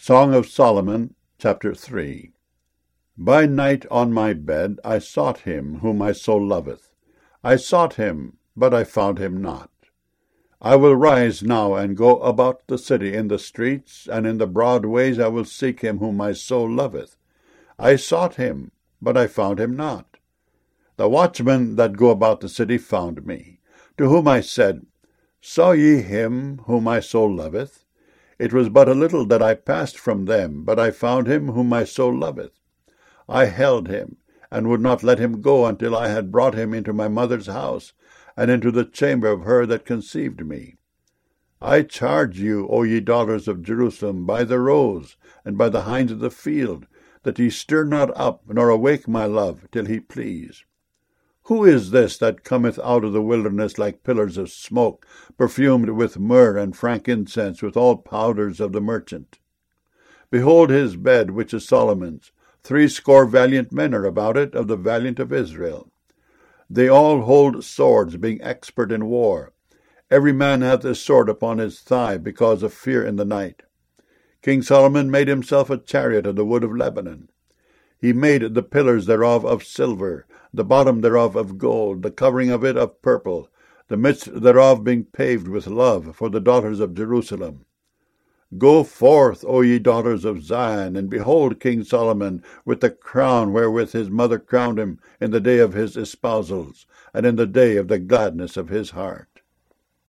Song of Solomon, chapter 3. By night on my bed I sought him whom my soul loveth. I sought him, but I found him not. I will rise now and go about the city in the streets, and in the broad ways I will seek him whom my soul loveth. I sought him, but I found him not. The watchmen that go about the city found me, to whom I said, Saw ye him whom my soul loveth? It was but a little that I passed from them, but I found him whom my soul loveth. I held him, and would not let him go until I had brought him into my mother's house, and into the chamber of her that conceived me. I charge you, O ye daughters of Jerusalem, by the roes, and by the hinds of the field, that ye stir not up, nor awake my love, till he please. Who is this that cometh out of the wilderness like pillars of smoke, perfumed with myrrh and frankincense, with all powders of the merchant? Behold his bed, which is Solomon's. 80 valiant men are about it, of the valiant of Israel. They all hold swords, being expert in war. Every man hath his sword upon his thigh, because of fear in the night. King Solomon made himself a chariot of the wood of Lebanon. He made the pillars thereof of silver, the bottom thereof of gold, the covering of it of purple, the midst thereof being paved with love for the daughters of Jerusalem. Go forth, O ye daughters of Zion, and behold King Solomon with the crown wherewith his mother crowned him in the day of his espousals, and in the day of the gladness of his heart.